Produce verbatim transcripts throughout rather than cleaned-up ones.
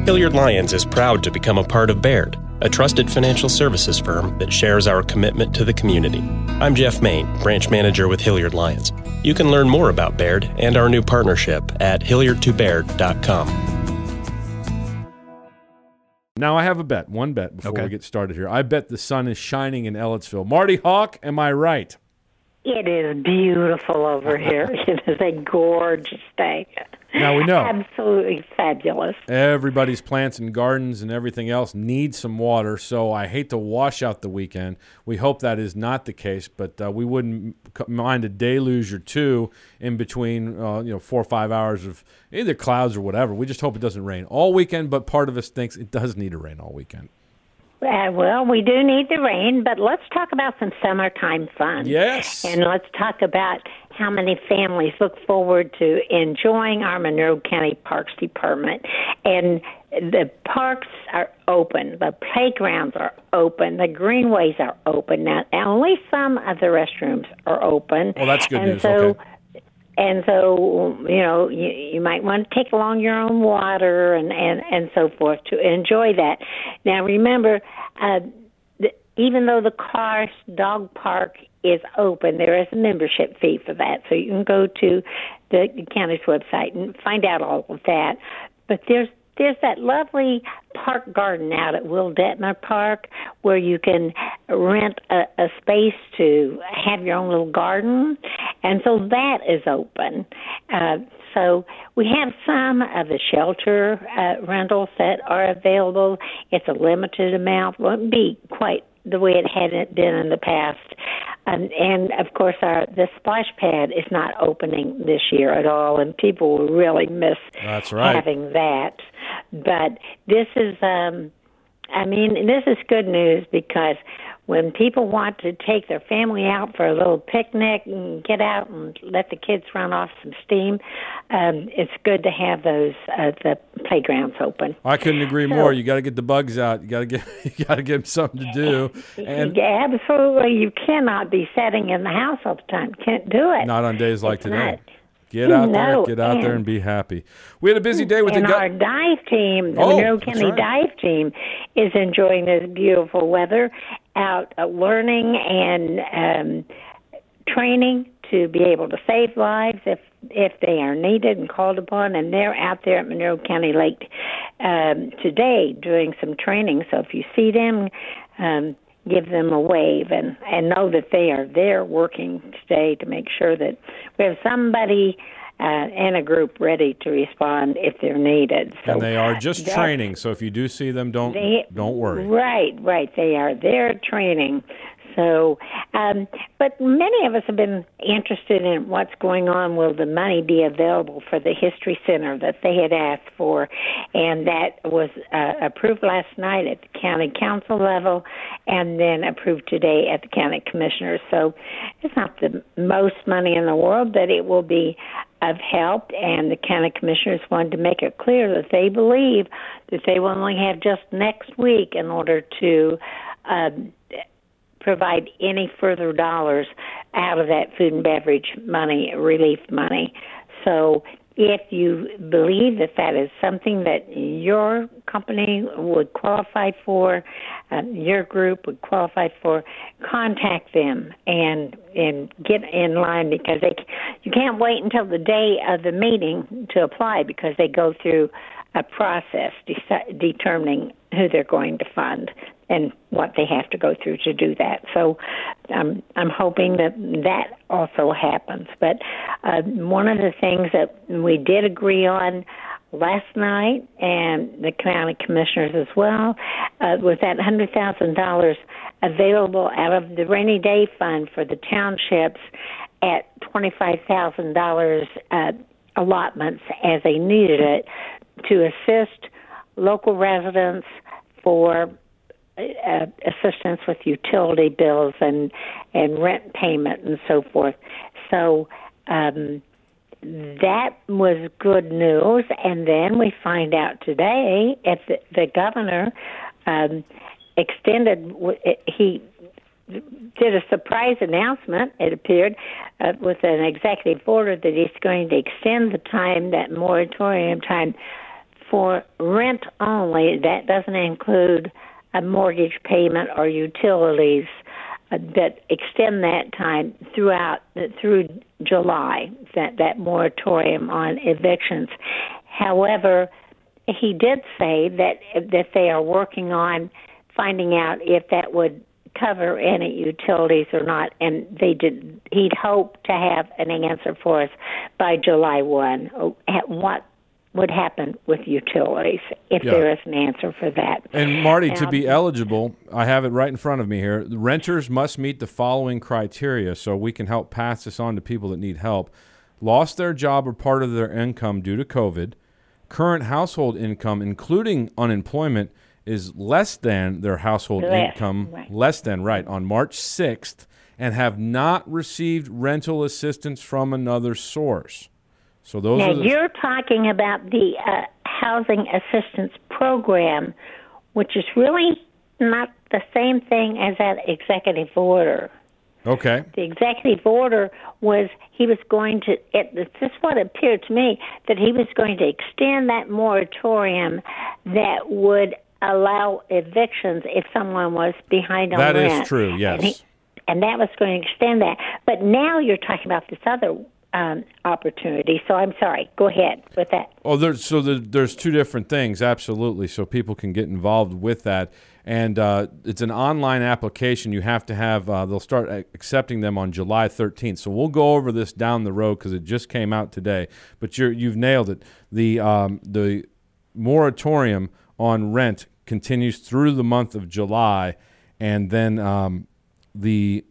Hilliard Lyons is proud to become a part of Baird, a trusted financial services firm that shares our commitment to the community. I'm Jeff Main, branch manager with Hilliard Lyons. You can learn more about Baird and our new partnership at hilliard to baird dot com. Now I have a bet, one bet before Okay. we get started here. I bet the sun is shining in Ellettsville. Marty Hawk, am I right? It is beautiful over here. It is a gorgeous day. Now we know. Absolutely fabulous. Everybody's plants and gardens and everything else need some water, so I hate to wash out the weekend. We hope that is not the case, but uh, we wouldn't mind a deluge or two in between, uh, you know, four or five hours of either clouds or whatever. We just hope it doesn't rain all weekend, but part of us thinks it does need to rain all weekend. Uh, well, we do need the rain, but let's talk about some summertime fun. Yes. And let's talk about how many families look forward to enjoying our Monroe County Parks Department. And the parks are open. The playgrounds are open. The greenways are open. Now, only some of the restrooms are open. Well, that's good and news. So, okay. And so, you know, you, you might want to take along your own water and, and, and so forth to enjoy that. Now, remember, uh, the, even though the Cars Dog Park is open, there is a membership fee for that. So you can go to the, the county's website and find out all of that. But there's There's that lovely park garden out at Will Detmer Park where you can rent a, a space to have your own little garden. And so that is open. Uh, so we have some of the shelter uh, rentals that are available. It's a limited amount. Won't be quite the way it had been in the past. Um, and, of course, our the splash pad is not opening this year at all, and people will really miss That's right. having that. But this is, um, I mean, this is good news because when people want to take their family out for a little picnic and get out and let the kids run off some steam, um, it's good to have those uh, the playgrounds open. I couldn't agree So- more. You got to get the bugs out. You got to get you got to give them something to do. And Yeah, absolutely, you cannot be sitting in the house all the time. Can't do it. not on days like It's today. not. Get out there, No, get out there, and- and be happy. We had a busy day with and the our gut. dive team, the Oh, Monroe that's County right. dive team, is enjoying this beautiful weather, out uh, learning and um, training to be able to save lives if if they are needed and called upon. And they're out there at Monroe County Lake um, today doing some training. So if you see them, um, give them a wave and, and know that they are there working today to make sure that we have somebody uh, in a group ready to respond if they're needed. So And they are just that's- training, so if you do see them, don't they- don't worry. Right, right. They are there training. So, um, but many of us have been interested in what's going on. Will the money be available for the History Center that they had asked for? And that was uh, approved last night at the county council level and then approved today at the county commissioners. So it's not the most money in the world, but it will be of help. And the county commissioners wanted to make it clear that they believe that they will only have just next week in order to um, provide any further dollars out of that food and beverage money, relief money. So if you believe that that is something that your company would qualify for, uh, your group would qualify for, contact them and and get in line because they you can't wait until the day of the meeting to apply because they go through a process de- determining who they're going to fund and what they have to go through to do that. So um, I'm hoping that that also happens. But uh, one of the things that we did agree on last night, and the county commissioners as well, uh, was that one hundred thousand dollars available out of the rainy day fund for the townships at twenty-five thousand dollars uh, allotments as they needed it to assist local residents for uh, assistance with utility bills and, and rent payment and so forth. So um, that was good news. And then we find out today if the, the governor um, extended, he did a surprise announcement, it appeared, uh, with an executive order that he's going to extend the time, that moratorium time, for rent only, that doesn't include a mortgage payment or utilities, uh, that extend that time throughout through July, that, that moratorium on evictions. However, he did say that that they are working on finding out if that would cover any utilities or not, and they did. He'd hope to have an answer for us by July first. What would happen with utilities if yeah. there is an answer for that? And Marty, um, to be eligible, I have it right in front of me here. The renters must meet the following criteria so we can help pass this on to people that need help. Lost their job or part of their income due to COVID. Current household income, including unemployment, is less than their household less, income, right. less than, right, on March sixth, and have not received rental assistance from another source. So those now, are the you're talking about the uh, Housing Assistance Program, which is really not the same thing as that executive order. Okay. The executive order was he was going to, it, this is what appeared to me, that he was going to extend that moratorium that would allow evictions if someone was behind on That rent. is true, yes. And, he, and that was going to extend that. But now you're talking about this other um, opportunity. So I'm sorry. Go ahead with that. Oh, there's, so the, there's two different things, absolutely, so people can get involved with that. And uh, it's an online application. You have to have, uh, they'll start accepting them on July thirteenth. So we'll go over this down the road because it just came out today. But you're, you've nailed it. The, um, the moratorium on rent continues through the month of July. And then um, the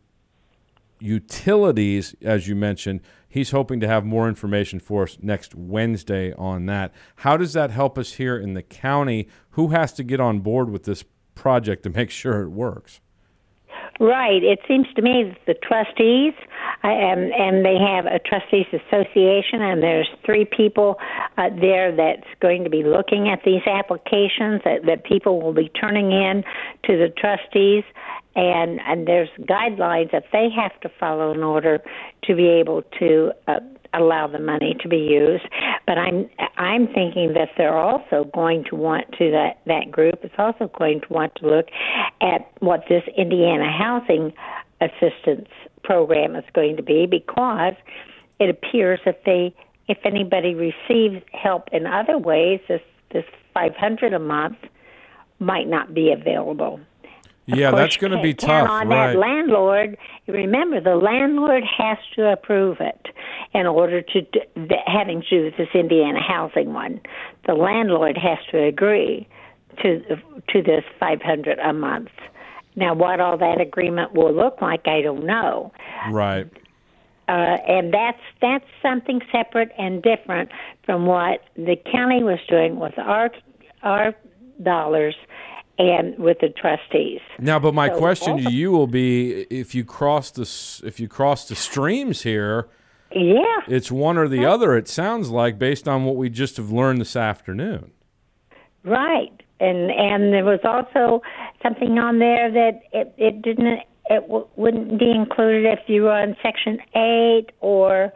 utilities, as you mentioned, he's hoping to have more information for us next Wednesday on that. How does that help us here in the county? Who has to get on board with this project to make sure it works? Right. It seems to me that the trustees, um, and they have a trustees association, and there's three people uh, there that's going to be looking at these applications that, that people will be turning in to the trustees. And, and there's guidelines that they have to follow in order to be able to uh, allow the money to be used. But I'm I'm thinking that they're also going to want to, that, that group is also going to want to look at what this Indiana Housing Assistance Program is going to be, because it appears that they, if anybody receives help in other ways, this, this five hundred dollars a month might not be available. Of yeah, course, that's going to be can tough, on right? That landlord, remember, the landlord has to approve it in order to do, the, having to do with this Indiana housing one. The landlord has to agree to to this five hundred dollars a month. Now, what all that agreement will look like, I don't know. Right. Uh, and that's that's something separate and different from what the county was doing with our our dollars and with the trustees. Now, but my so question also, to you will be: if you cross the if you cross the streams here, yeah, it's one or the other. It sounds like, based on what we just have learned this afternoon. Right, and and there was also something on there that it, it didn't it w- wouldn't be included if you were on Section eight or.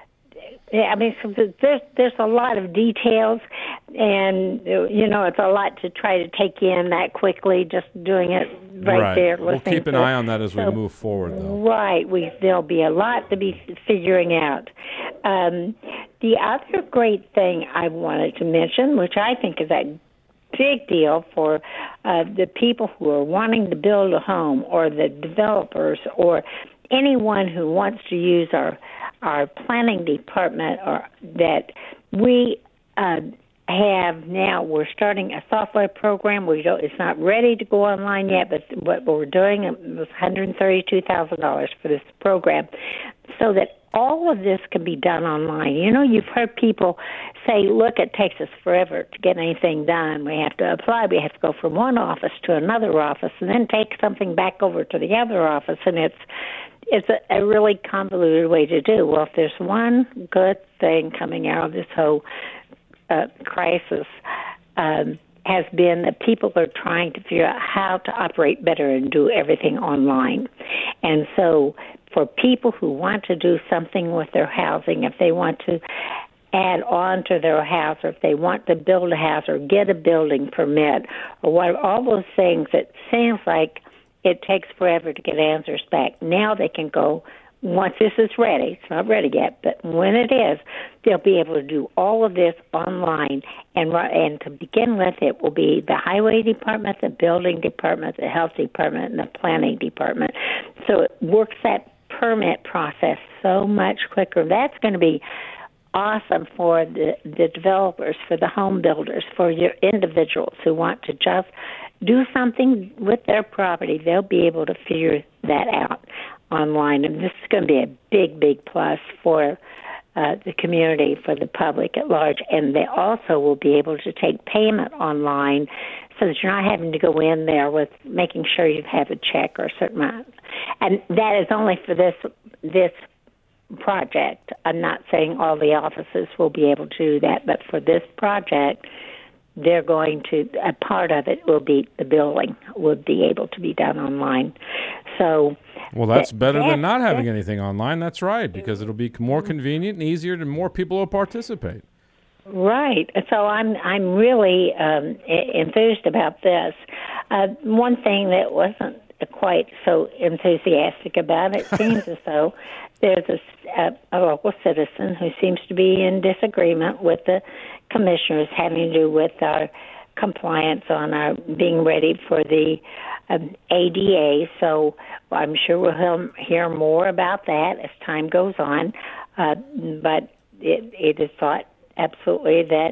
I mean, so there's there's a lot of details, and you know it's a lot to try to take in that quickly. Just doing it right, right. there. We'll keep an to, eye on that as so, we move forward, though. Right, we there'll be a lot to be figuring out. Um, the other great thing I wanted to mention, which I think is a big deal for uh, the people who are wanting to build a home, or the developers, or anyone who wants to use our our planning department, or that we uh, have now. We're starting a software program. We don't, it's not ready to go online yet, but what we're doing was one hundred thirty-two thousand dollars for this program, so that all of this can be done online. You know, you've heard people say, look, it takes us forever to get anything done. We have to apply. We have to go from one office to another office and then take something back over to the other office, and it's It's a, a really convoluted way to do. Well, if there's one good thing coming out of this whole uh, crisis, um, has been that people are trying to figure out how to operate better and do everything online. And so for people who want to do something with their housing, if they want to add on to their house, or if they want to build a house or get a building permit, or what, all those things, it seems like it takes forever to get answers back. Now they can go, once this is ready, it's not ready yet, but when it is, they'll be able to do all of this online. And and to begin with, it will be the highway department, the building department, the health department, and the planning department. So it works that permit process so much quicker. That's going to be awesome for the, the developers, for the home builders, for your individuals who want to just do something with their property. They'll be able to figure that out online, and this is going to be a big, big plus for uh, the community, for the public at large. And they also will be able to take payment online, so that you're not having to go in there with making sure you have a check or a certain amount. And that is only for this this project. I'm not saying all the offices will be able to do that, but for this project, they're going to, a part of it will be the billing would be able to be done online. So, well, that's that, better that, than not having that, anything online. That's right, because it'll be more convenient and easier, and more people will participate. Right. So I'm I'm really um, enthused about this. Uh, one thing that wasn't quite so enthusiastic about it seems as though there's a, a, a local citizen who seems to be in disagreement with the commissioners having to do with our compliance on our being ready for the um, A D A. So I'm sure we'll hear more about that as time goes on. Uh, but it, it is thought absolutely that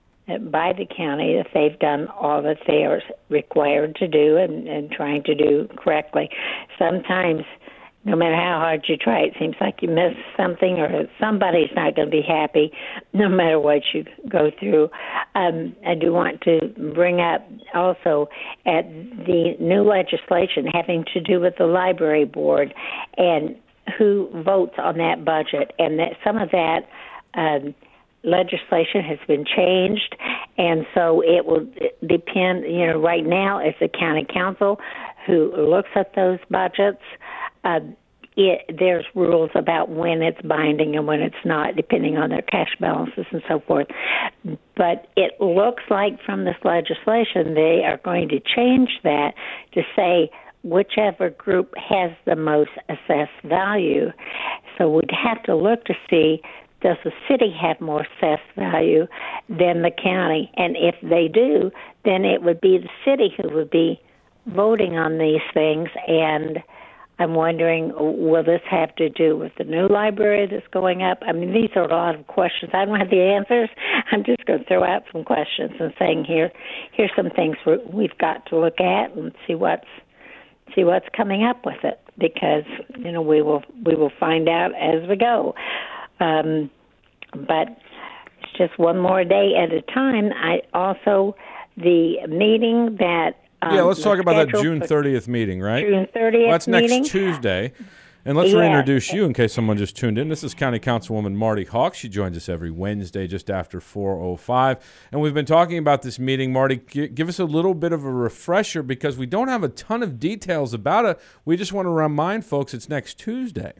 by the county that they've done all that they are required to do and, and trying to do correctly. Sometimes, no matter how hard you try, it seems like you miss something, or somebody's not going to be happy no matter what you go through. Um, I do want to bring up also at the new legislation having to do with the library board and who votes on that budget, and that some of that um, legislation has been changed, and so it will depend. You know, right now it's the county council who looks at those budgets. Uh, it, there's rules about when it's binding and when it's not, depending on their cash balances and so forth. But it looks like from this legislation they are going to change that to say whichever group has the most assessed value. So we'd have to look to see, does the city have more assessed value than the county? And if they do, then it would be the city who would be voting on these things. And I'm wondering, will this have to do with the new library that's going up? I mean, these are a lot of questions. I don't have the answers. I'm just going to throw out some questions and saying, here, here's some things we've got to look at and see what's see what's coming up with it, because you know we will we will find out as we go. Um, but it's just one more day at a time. I also, the meeting that um, yeah, let's talk about that June for thirtieth meeting, right? June thirtieth well, that's meeting. next Tuesday. And let's Yeah. reintroduce you in case someone just tuned in. This is County Councilwoman Marty Hawk. She joins us every Wednesday just after four oh five. And we've been talking about this meeting. Marty, g- give us a little bit of a refresher, because we don't have a ton of details about it. We just want to remind folks it's next Tuesday.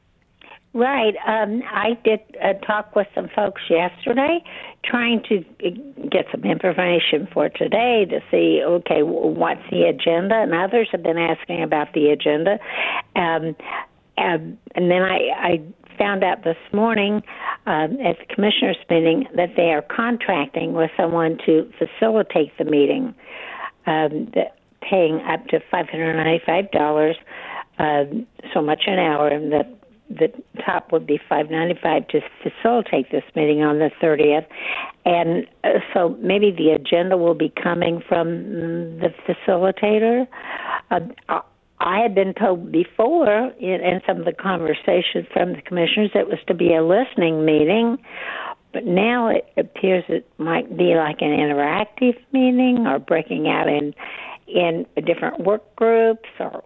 Right. Um, I did uh, talk with some folks yesterday, trying to get some information for today to see, okay, what's the agenda? And others have been asking about the agenda. Um, um, and then I, I found out this morning um, at the commissioners' meeting that they are contracting with someone to facilitate the meeting, um, that paying up to five hundred ninety-five dollars, uh, so much an hour, and that the top would be five ninety-five to facilitate this meeting on the thirtieth. And uh, so maybe the agenda will be coming from the facilitator. Uh, I had been told before in, in some of the conversations from the commissioners it was to be a listening meeting, but now it appears it might be like an interactive meeting or breaking out in in different work groups, or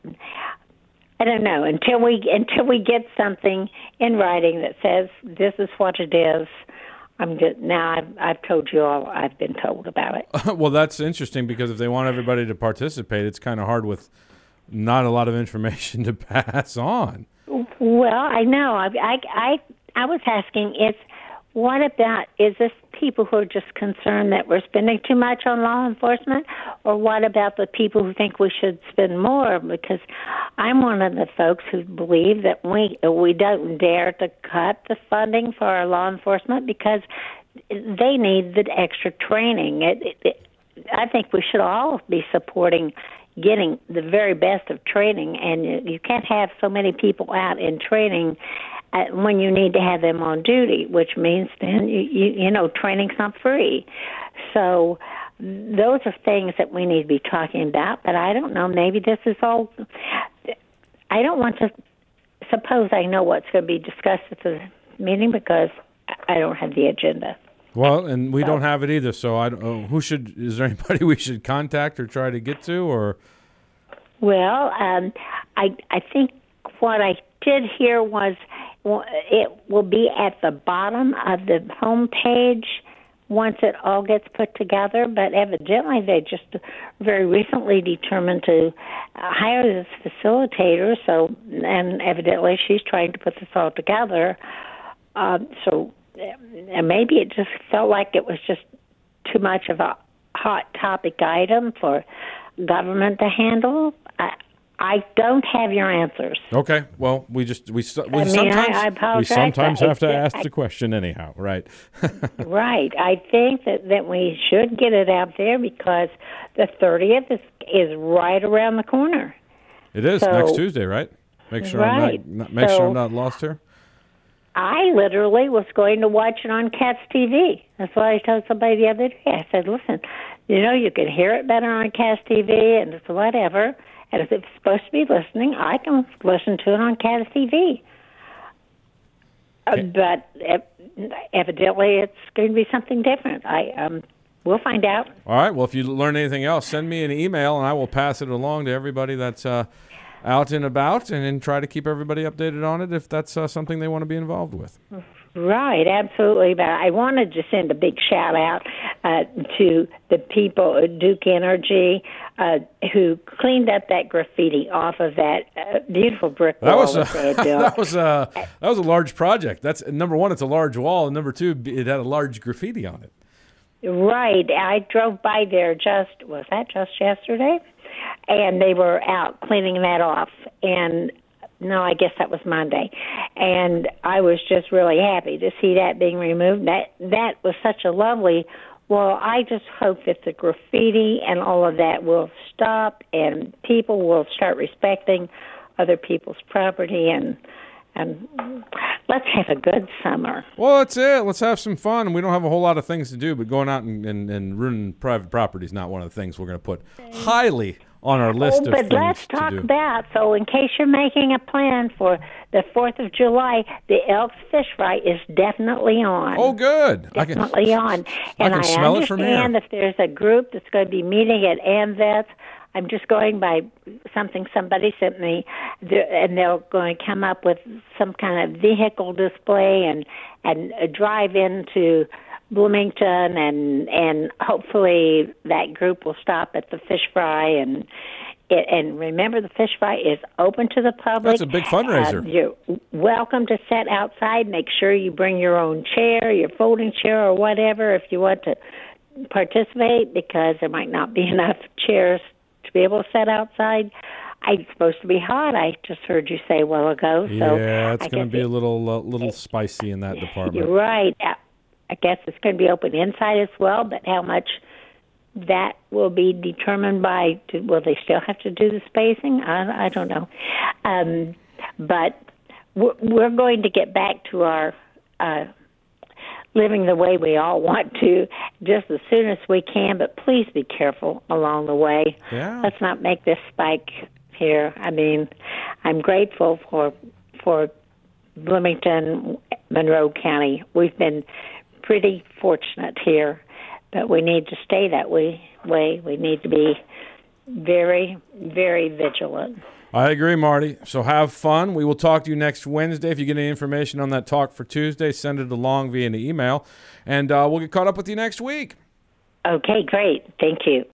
I don't know, until we until we get something in writing that says this is what it is. I'm just, now I've, I've told you all I've been told about it. Well, that's interesting, because if they want everybody to participate, it's kind of hard with not a lot of information to pass on. Well, I know. I I I, I was asking if what about, is this people who are just concerned that we're spending too much on law enforcement, or what about the people who think we should spend more? Because I'm one of the folks who believe that we we don't dare to cut the funding for our law enforcement because they need the extra training. It, it, it, I think we should all be supporting getting the very best of training, and you, you can't have so many people out in training uh, when you need to have them on duty, which means then, you, you, you know, training's not free. So those are things that we need to be talking about, but I don't know, maybe this is all, I don't want to suppose I know what's going to be discussed at the meeting because I don't have the agenda. Well, and we so. don't have it either, so I don't know. Who should, is there anybody we should contact or try to get to, or? Well, um, I I think what I did hear was it will be at the bottom of the home page once it all gets put together, but evidently they just very recently determined to hire this facilitator, so, and evidently she's trying to put this all together. Um, so and maybe it just felt like it was just too much of a hot topic item for government to handle. I, I don't have your answers. Okay. Well, we just we, we I mean, sometimes I, I we sometimes have to I, ask I, the question anyhow, right? Right. I think that, that we should get it out there because the thirtieth is is right around the corner. It is so, next Tuesday, right? Make sure right. I'm not, make so, sure I'm not lost here. I literally was going to watch it on Cats T V. That's what I told somebody the other day. I said, listen, you know, you can hear it better on Cats T V and it's whatever. And if it's supposed to be listening, I can listen to it on Cats T V. Uh, but evidently it's going to be something different. I um, We'll find out. All right. Well, if you learn anything else, send me an email and I will pass it along to everybody that's uh, out and about, and then try to keep everybody updated on it if that's uh, something they want to be involved with. Right, absolutely. But I wanted to send a big shout out uh, to the people at Duke Energy uh, who cleaned up that graffiti off of that uh, beautiful brick wall that was that a, they had built. that was a that was a large project. That's number one. It's a large wall, and number two, it had a large graffiti on it. Right. I drove by there just was that just yesterday, and they were out cleaning that off. And no, I guess that was Monday. And I was just really happy to see that being removed. That that was such a lovely, well, I just hope that the graffiti and all of that will stop and people will start respecting other people's property, and and let's have a good summer. Well, that's it. Let's have some fun. We don't have a whole lot of things to do, but going out and, and, and ruining private property is not one of the things we're going to put highly on our list oh, of but things let's to talk do. about, so in case you're making a plan for the fourth of July, the Elks Fish Fry is definitely on. Oh, good. Definitely I can, on. And I, can I smell it from here. understand if there's a group that's going to be meeting at AMVETS, I'm just going by something somebody sent me, and they're going to come up with some kind of vehicle display and, and drive into Bloomington, and and hopefully that group will stop at the Fish Fry. And it, and remember, the Fish Fry is open to the public. That's a big fundraiser. Uh, you're welcome to sit outside. Make sure you bring your own chair, your folding chair, or whatever if you want to participate, because there might not be enough chairs to be able to sit outside. It's supposed to be hot. I just heard you say a while ago. So yeah, it's going to be it, a little uh, little spicy in that department. You're right. I guess it's going to be open inside as well, but how much that will be determined by, will they still have to do the spacing? I, I don't know. Um, but we're, we're going to get back to our uh, living the way we all want to just as soon as we can, but please be careful along the way. Yeah. Let's not make this spike here. I mean, I'm grateful for for Bloomington, Monroe County. We've been pretty fortunate here, but we need to stay that way. way. We need to be very, very vigilant. I agree, Marty. So have fun. We will talk to you next Wednesday. If you get any information on that talk for Tuesday, send it along via an email, and uh, we'll get caught up with you next week. Okay, great. Thank you.